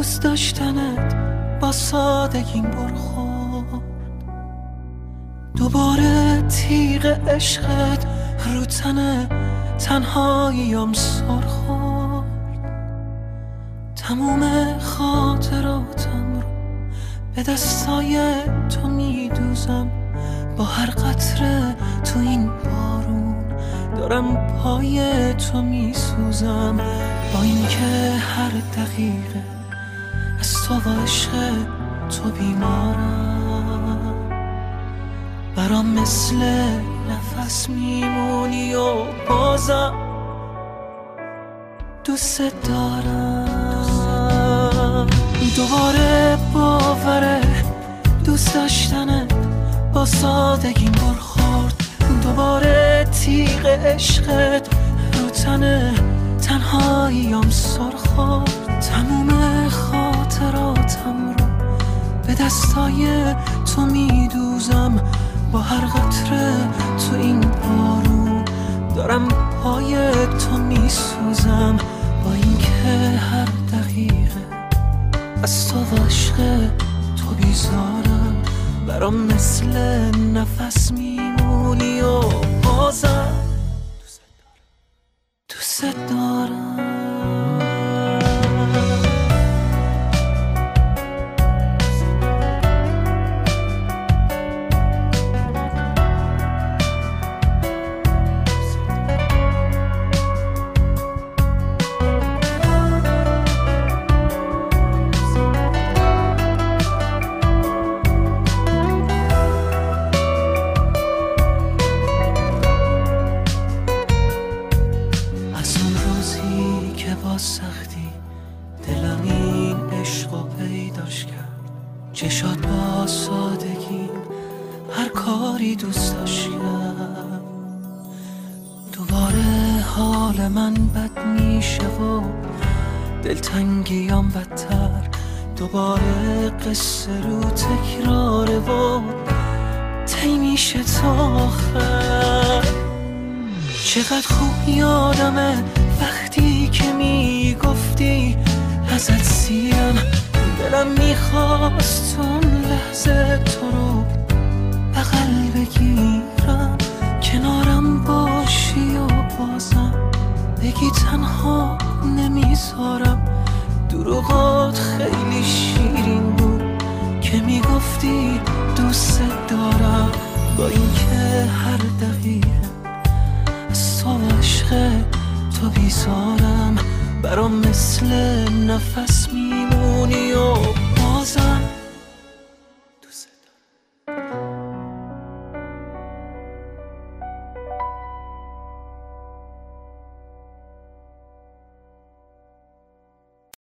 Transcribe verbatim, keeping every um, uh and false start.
دوست داشتنت با سادگیم برخورد، دوباره تیغ عشقت رو تن تنهاییم سر خورد. تموم خاطراتم رو به دستای تو میدوزم، با هر قطره تو این بارون دارم پای تو میسوزم. با اینکه هر دقیقه از تو و عشق تو بیمارم، برام مثل نفس میمونی و بازم دوست دارم. دوباره باوره دوست داشتنت با سادگیم برخورد، دوباره تیغ عشقت رو تن تنهاییم سر خورد. تموم خاطراتم رو به دستای تو میدوزم، با هر قطره تو این بارون دارم پای تو میسوزم. با اینکه هر دقیقه از تو و عشق تو بیزارم، برام مثل نفس میمونی و بازم دوست دارم. با سختی دلم این عشق و پیداش کرد، چشات با سادگی هر کاری دوست داشت کرد. دوباره حال من بد میشه و دلتنگیام بدتر، دوباره قصه رو تکراره و طی میشه تا آخر. چقدر خوب یادمه وقتی که میگفتی ازت سیرم، دلم میخواست اون لحظه تو رو بغل بگیرم، کنارم باشی و بازم بگی تنها نمیذارم. دروغات خیلی شیرین بود که میگفتی دوست دارم، با اینکه هر دقیقه از تو و عشق تو بیزارم، برام مثل نفس میمونی